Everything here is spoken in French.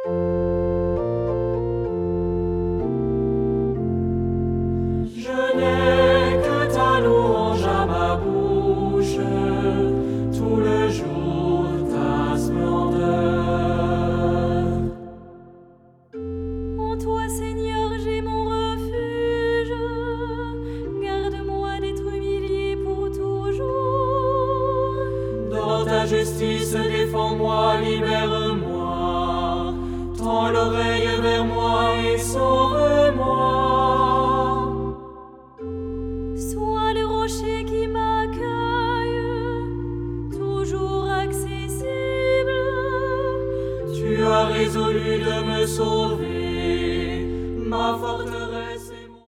Je n'ai que ta louange à ma bouche, tout le jour ta splendeur. En toi, Seigneur, j'ai mon refuge. Garde-moi d'être humilié pour toujours. Dans ta justice, défends-moi, libère-moi. Tends l'oreille vers moi et sauve-moi. Sois le rocher qui m'accueille, toujours accessible. Tu as résolu de me sauver, ma forteresse.